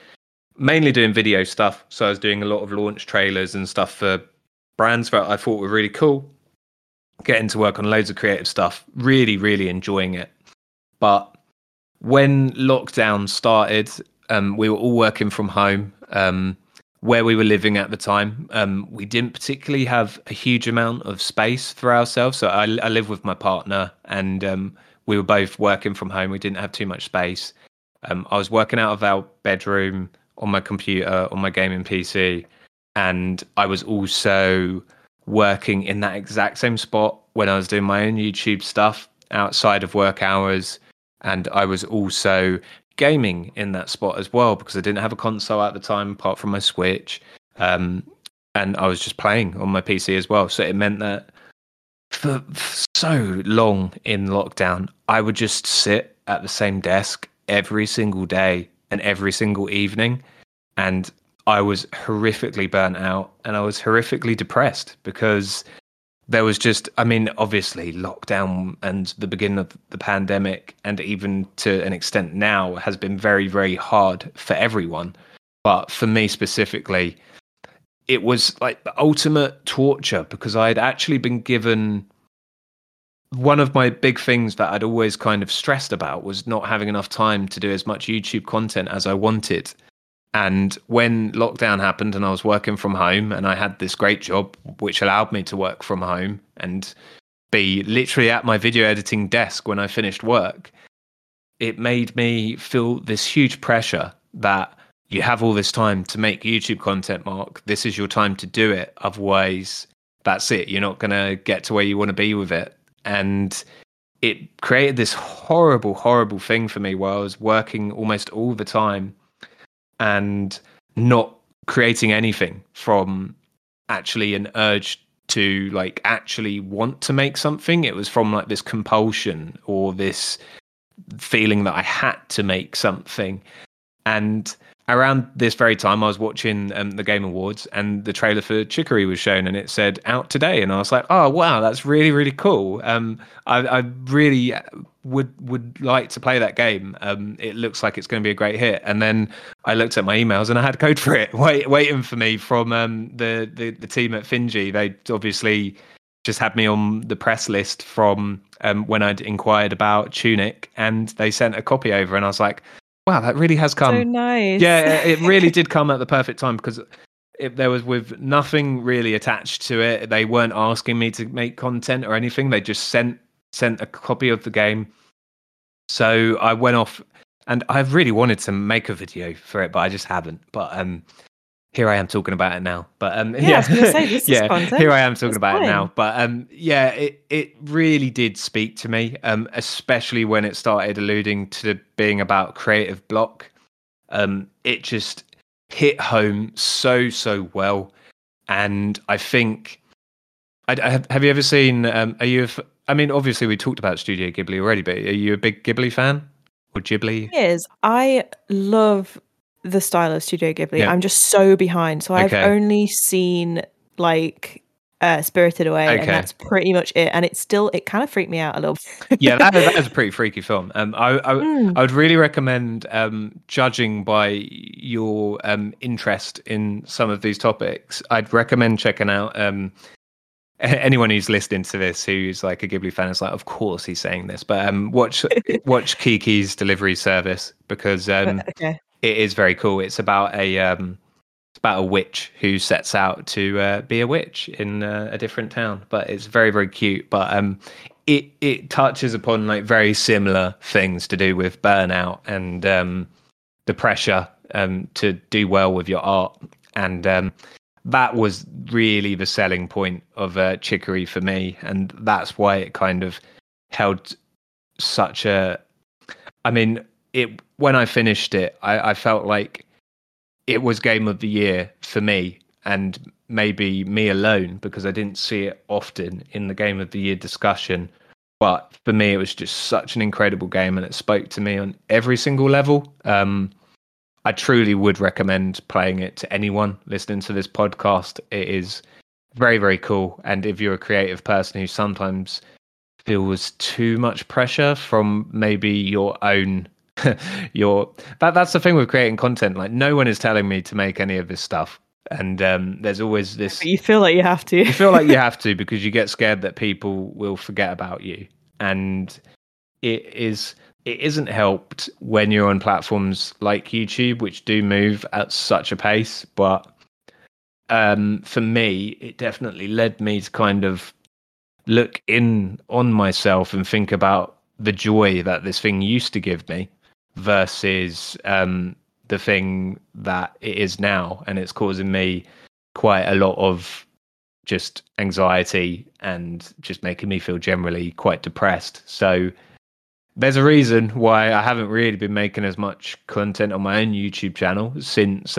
video stuff. So I was doing a lot of launch trailers and stuff for brands that I thought were really cool. Getting to work on loads of creative stuff, really, really enjoying it. But when lockdown started, we were all working from home. Where we were living at the time, we didn't particularly have a huge amount of space for ourselves. So I live with my partner, and we were both working from home. We didn't have too much space. I was working out of our bedroom on my computer, on my gaming PC, and I was also working in that exact same spot when I was doing my own YouTube stuff outside of work hours. And I was also gaming in that spot as well because I didn't have a console at the time apart from my Switch, and I was just playing on my PC as well. So it meant that for so long in lockdown, I would just sit at the same desk every single day and every single evening, and I was horrifically burnt out and I was horrifically depressed because there was just, I mean, obviously lockdown and the beginning of the pandemic, and even to an extent now, has been very, very hard for everyone. But for me specifically, it was like the ultimate torture because I had actually been given one of my big things that I'd always kind of stressed about was not having enough time to do as much YouTube content as I wanted. And when lockdown happened and I was working from home and I had this great job, which allowed me to work from home and be literally at my video editing desk when I finished work, it made me feel this huge pressure that you have all this time to make YouTube content, Mark. This is your time to do it. Otherwise, that's it. You're not going to get to where you want to be with it. And it created this horrible, horrible thing for me where I was working almost all the time and not creating anything from actually an urge to like actually want to make something. It was from like this compulsion or this feeling that I had to make something. And around this very time, I was watching the Game Awards, and the trailer for Chicory was shown, and it said out today. And I was like, "Oh wow, that's really really cool." I really would like to play that game. It looks like it's going to be a great hit. And then I looked at my emails, and I had code for it waiting for me from the team at Finji. They obviously just had me on the press list from when I'd inquired about Tunic, and they sent a copy over, and I was like, wow, that really has come. So nice. Yeah, it really did come at the perfect time because there was with nothing really attached to it. They weren't asking me to make content or anything. They just sent a copy of the game. So I went off, and I really wanted to make a video for it, but I just haven't. But here I am talking about it now. But I was going to say, this is content. Here I am talking about it now. But it really did speak to me, especially when it started alluding to being about creative block. It just hit home so well. And I think, have you ever seen? I mean, obviously we talked about Studio Ghibli already, but are you a big Ghibli fan or Ghibli? Yes, I love the style of Studio Ghibli. I'm just so behind. So I've only seen like Spirited Away, and that's pretty much it. And it kind of freaked me out a little bit. Yeah, that is a pretty freaky film. I would really recommend, judging by your interest in some of these topics, I'd recommend checking out anyone who's listening to this who's like a Ghibli fan is like, of course he's saying this, but watch Kiki's Delivery Service, because it is very cool. It's about a witch who sets out to be a witch in a different town, but it's very very cute. But it touches upon like very similar things to do with burnout and the pressure to do well with your art, and that was really the selling point of Chicory for me, and that's why it kind of held such a. I mean, when I finished it, I felt like it was Game of the Year for me, and maybe me alone, because I didn't see it often in the Game of the Year discussion. But for me, it was just such an incredible game, and it spoke to me on every single level. I truly would recommend playing it to anyone listening to this podcast. It is very, very cool. And if you're a creative person who sometimes feels too much pressure from maybe your own that's the thing with creating content. Like, no one is telling me to make any of this stuff, and there's always this. But you feel like you have to. You feel like you have to because you get scared that people will forget about you, and it isn't helped when you're on platforms like YouTube, which do move at such a pace. But for me, it definitely led me to kind of look in on myself and think about the joy that this thing used to give me versus the thing that it is now, and it's causing me quite a lot of just anxiety and just making me feel generally quite depressed. So there's a reason why I haven't really been making as much content on my own YouTube channel since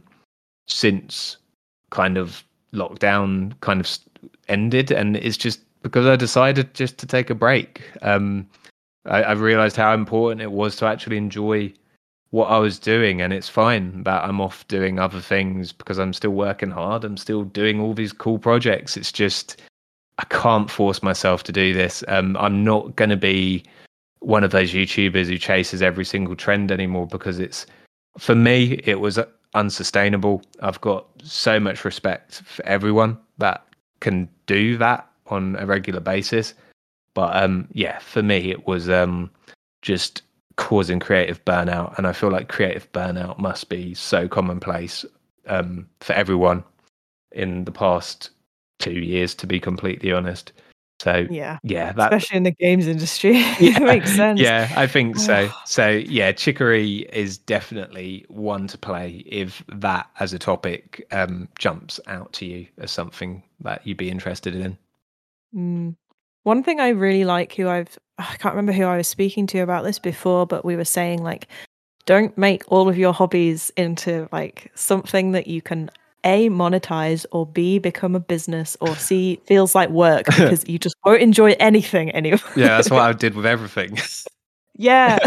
kind of lockdown kind of ended, and it's just because I decided just to take a break. I realized how important it was to actually enjoy what I was doing, and it's fine that I'm off doing other things because I'm still working hard. I'm still doing all these cool projects. It's just I can't force myself to do this. I'm not going to be one of those YouTubers who chases every single trend anymore, because for me it was unsustainable. I've got so much respect for everyone that can do that on a regular basis. But for me, it was just causing creative burnout. And I feel like creative burnout must be so commonplace for everyone in the past 2 years, to be completely honest. So Yeah. yeah, that Especially in the games industry. It yeah, makes sense. yeah, I think so. Oh, So yeah, chicory is definitely one to play if that as a topic jumps out to you as something that you'd be interested in. mm. One thing I really like I can't remember who I was speaking to about this before, but we were saying like don't make all of your hobbies into like something that you can A monetize or B become a business or C feels like work because you just won't enjoy anything anymore. Yeah, that's what I did with everything. Yeah.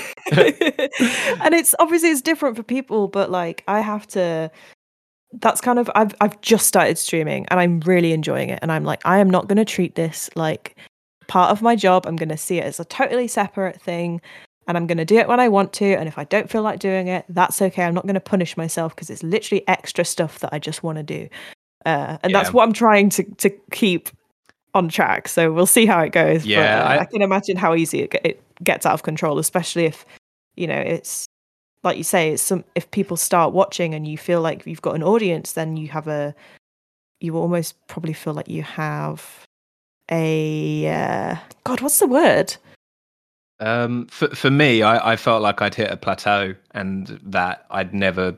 And it's obviously it's different for people, but like I have to that's kind of I've just started streaming and I'm really enjoying it and I'm like I am not going to treat this like part of my job. I'm going to see it as a totally separate thing and I'm going to do it when I want to and if I don't feel like doing it, that's okay. I'm not going to punish myself because it's literally extra stuff that I just want to do. And that's Yeah. what I'm trying to keep on track. So we'll see how it goes, but Yeah, I can imagine how easy it gets out of control, especially if it's like you say, it's if people start watching and you feel like you've got an audience, then you almost probably feel like you have a God, what's the word? for me, I felt like I'd hit a plateau and that I'd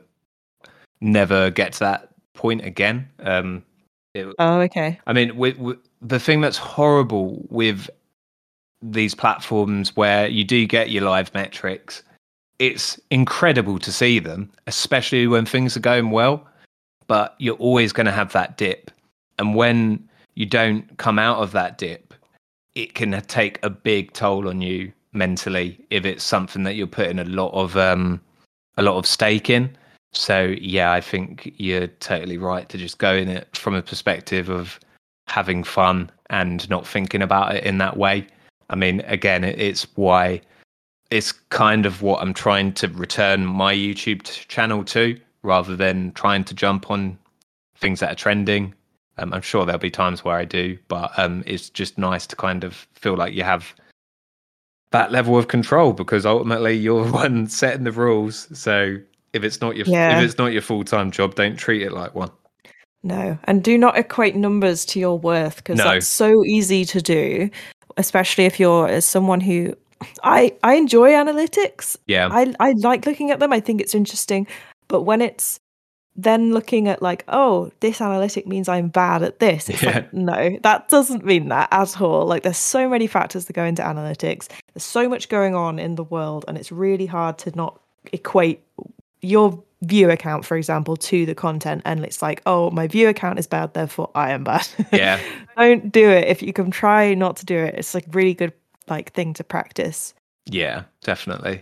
never get to that point again. It, Oh, okay. I mean, with the thing that's horrible with these platforms where you do get your live metrics, it's incredible to see them, especially when things are going well, but you're always going to have that dip. And when you don't come out of that dip, it can take a big toll on you mentally if it's something that you're putting a lot of stake in. So yeah, I think you're totally right to just go in it from a perspective of having fun and not thinking about it in that way. I mean, again, it's why it's kind of what I'm trying to return my YouTube channel to, rather than trying to jump on things that are trending. I'm sure there'll be times where I do, but it's just nice to kind of feel like you have that level of control because ultimately you're the one setting the rules. So if it's not Yeah. your full-time job, don't treat it like one. No, and do not equate numbers to your worth because No. that's so easy to do, especially if you're as someone who I enjoy analytics. Yeah. I like looking at them. I think it's interesting, but when it's then looking at like, oh, this analytic means I'm bad at this. It's Yeah. like, no, that doesn't mean that at all. Like there's so many factors that go into analytics. There's so much going on in the world and it's really hard to not equate your view account, for example, to the content. And it's like, oh, my view account is bad, therefore I am bad. Yeah. Don't do it. If you can try not to do it, it's like really good like thing to practice. Yeah, definitely.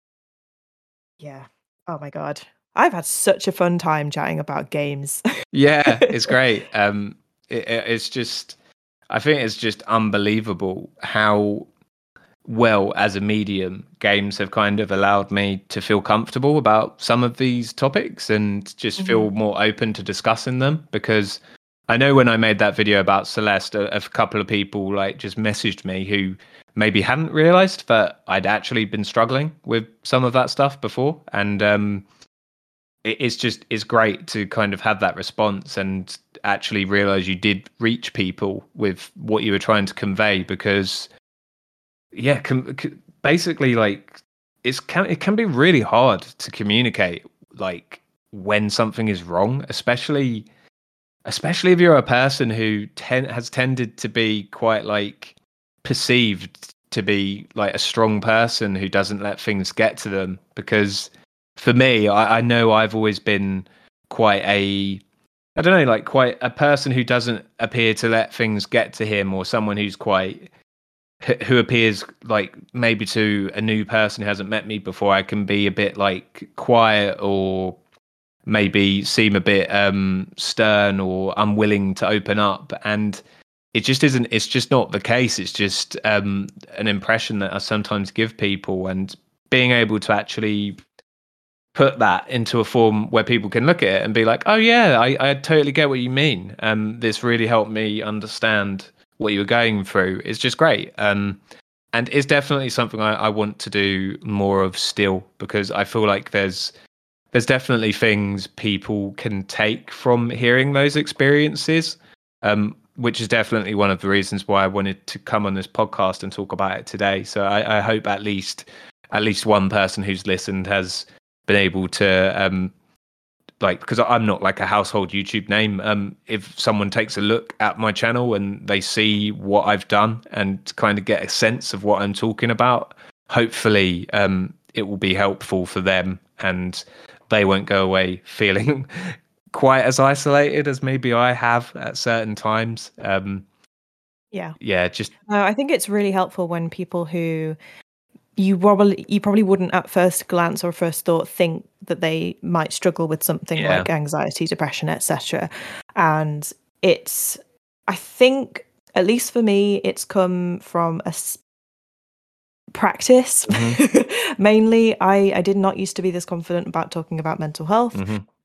Yeah. Oh my God. I've had such a fun time chatting about games. Yeah, it's great. It's just, I think it's just unbelievable how well as a medium games have kind of allowed me to feel comfortable about some of these topics and just Mhm. feel more open to discussing them, because I know when I made that video about Celeste, a couple of people like just messaged me who maybe hadn't realized that I'd actually been struggling with some of that stuff before. And it's great to kind of have that response and actually realize you did reach people with what you were trying to convey, because yeah, basically like it can be really hard to communicate like when something is wrong, especially if you're a person who has tended to be quite like perceived to be like a strong person who doesn't let things get to them. Because for me, I know I've always been quite I don't know, like quite a person who doesn't appear to let things get to him, or someone who's quite who appears like maybe to a new person who hasn't met me before, I can be a bit like quiet or maybe seem a bit stern or unwilling to open up. And it just isn't, it's just not the case. It's just an impression that I sometimes give people, and being able to actually put that into a form where people can look at it and be like, oh yeah, I totally get what you mean. This really helped me understand what you were going through. It's just great. And it's definitely something I want to do more of still, because I feel like there's definitely things people can take from hearing those experiences. which is definitely one of the reasons why I wanted to come on this podcast and talk about it today. So I hope at least one person who's listened has been able to like, because I'm not like a household YouTube name. If someone takes a look at my channel and they see what I've done and kind of get a sense of what I'm talking about, hopefully it will be helpful for them and they won't go away feeling quite as isolated as maybe I have at certain times. Yeah. Just I think it's really helpful when people who you probably wouldn't at first glance or first thought think that they might struggle with something like anxiety, depression, etc. And I think, at least for me, it's come from a practice. Mainly, I did not used to be this confident about talking about mental health.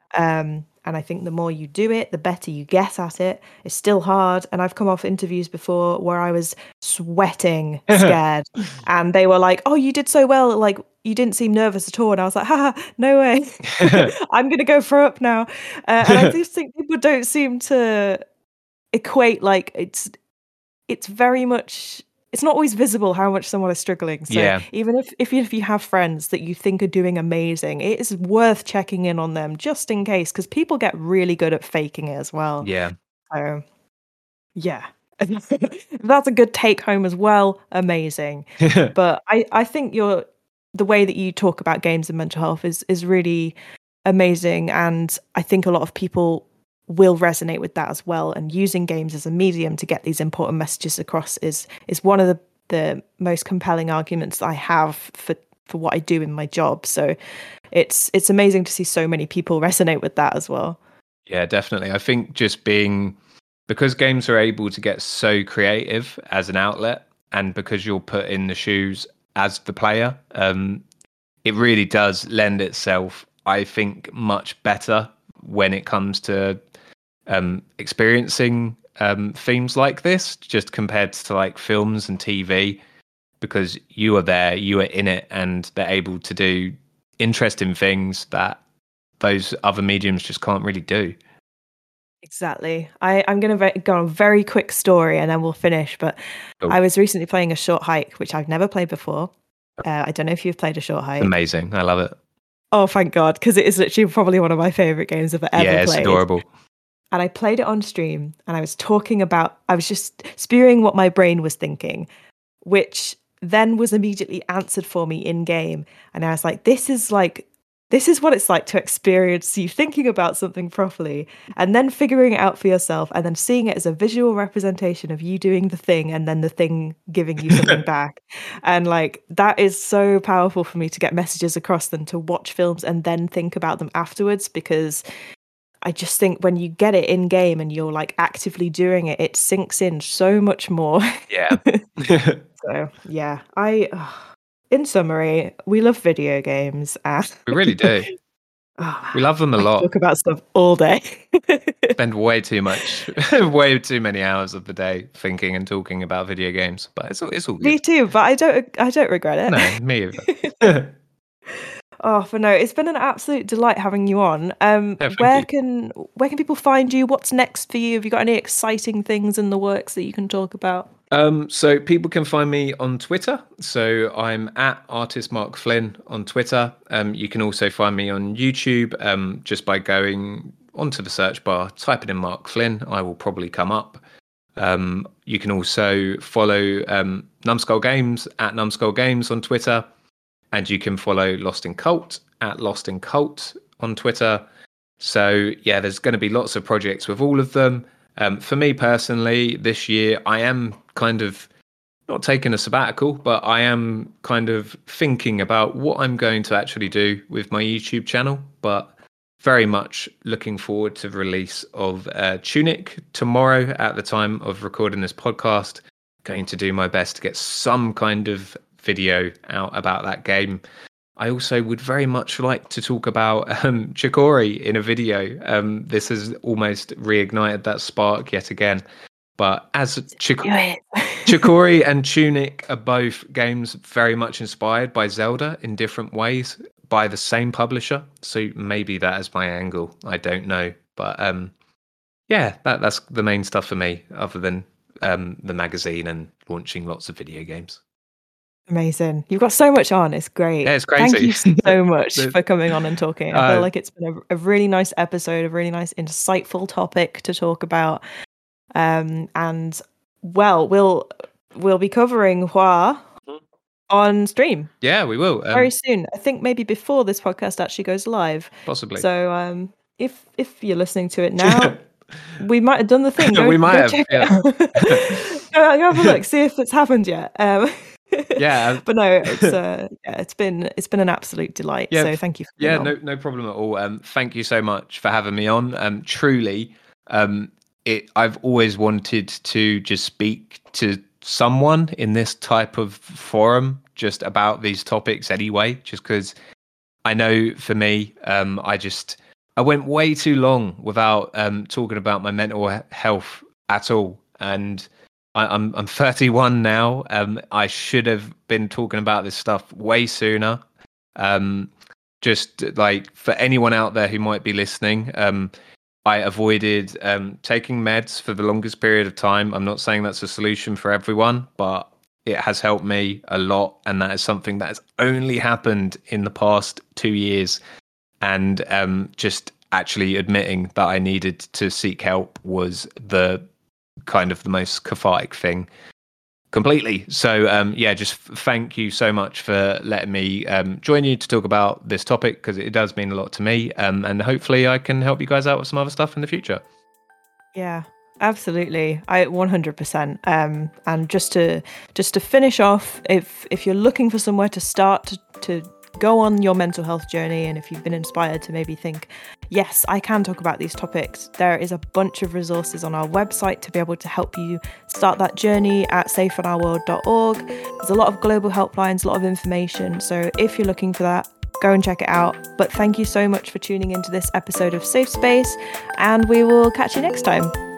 And I think the more you do it, the better you get at it. It's still hard. And I've come off interviews before where I was sweating, scared. And they were like, oh, you did so well. Like, you didn't seem nervous at all. And I was like, haha, no way. I'm going to go throw up now. And I just think people don't seem to equate, like, it's very much... It's not always visible how much someone is struggling. So even if you have friends that you think are doing amazing, it is worth checking in on them just in case, because people get really good at faking it as well. Yeah. So, yeah. That's a good take home as well. Amazing. But I think the way that you talk about games and mental health is really amazing. And I think a lot of people will resonate with that as well, and using games as a medium to get these important messages across is one of the most compelling arguments I have for what I do in my job. So it's amazing to see so many people resonate with that as well. Yeah, definitely. I think just because games are able to get so creative as an outlet, and because you're put in the shoes as the player, it really does lend itself, I think, much better when it comes to experiencing themes like this, just compared to like films and TV, because you are there, you are in it, and they're able to do interesting things that those other mediums just can't really do. Exactly. I'm going to go on a very quick story and then we'll finish. But I was recently playing a short hike, which I've never played before. I don't know if you've played a short hike. Amazing. I love it. Oh, thank God, because it is literally probably one of my favorite games I've ever played. Yeah, it's adorable. And I played it on stream and I was just spewing what my brain was thinking, which then was immediately answered for me in game. And I was like, this is what it's like to experience you thinking about something properly and then figuring it out for yourself and then seeing it as a visual representation of you doing the thing and then the thing giving you something back. And like, that is so powerful for me to get messages across than to watch films and then think about them afterwards, because I just think when you get it in game and you're like actively doing it, it sinks in so much more. Yeah. So yeah, in summary, we love video games. We really do. We love them a lot. Talk about stuff all day. Spend way too many hours of the day thinking and talking about video games, but it's all good. Me too, but I don't regret it. No, me either. Oh, but no, it's been an absolute delight having you on. Where can people find you? What's next for you? Have you got any exciting things in the works that you can talk about? So people can find me on Twitter. So I'm at Artist Mark Flynn on Twitter. You can also find me on YouTube just by going onto the search bar, typing in Mark Flynn. I will probably come up. You can also follow Numskull Games at Numskull Games on Twitter. And you can follow Lost in Cult at Lost in Cult on Twitter. So yeah, there's going to be lots of projects with all of them. For me personally, this year, I am kind of not taking a sabbatical, but I am kind of thinking about what I'm going to actually do with my YouTube channel. But very much looking forward to the release of Tunic tomorrow at the time of recording this podcast. Going to do my best to get some kind of video out about that game. I also would very much like to talk about Chicory in a video. This has almost reignited that spark yet again. But as Chicory and Tunic are both games very much inspired by Zelda in different ways by the same publisher. So maybe that is my angle. I don't know. But Yeah, that's the main stuff for me, other than the magazine and launching lots of video games. Amazing. You've got so much on. It's great. Yeah, it's Thank crazy. you so much for coming on and talking. I feel uh, like it's been a really nice episode, a really nice, insightful topic to talk about. And well, we'll be covering Hua on stream. Yeah, we will. Very soon. I think maybe before this podcast actually goes live. Possibly. So if you're listening to it now, we might have done the thing. We might have. Check Yeah. it out. Go have a look, see if it's happened yet. Yeah. But no, it's been an absolute delight. Yeah, so thank you for coming on. No problem at all. Thank you so much for having me on. Truly, I've always wanted to just speak to someone in this type of forum just about these topics anyway, just because I know for me, I went way too long without talking about my mental health at all. And I'm 31 now. I should have been talking about this stuff way sooner. Just like for anyone out there who might be listening, I avoided taking meds for the longest period of time. I'm not saying that's a solution for everyone, but it has helped me a lot. And that is something that has only happened in the past 2 years. And just actually admitting that I needed to seek help was the kind of the most cathartic thing completely. So just thank you so much for letting me join you to talk about this topic, because it does mean a lot to me, and hopefully I can help you guys out with some other stuff in the future. Yeah, absolutely. I 100%. And just to finish off, if you're looking for somewhere to start to go on your mental health journey, and if you've been inspired to maybe think, yes, I can talk about these topics, there is a bunch of resources on our website to be able to help you start that journey at safeinourworld.org. There's a lot of global helplines, a lot of information. So if you're looking for that, go and check it out. But thank you so much for tuning into this episode of Safe Space, and we will catch you next time.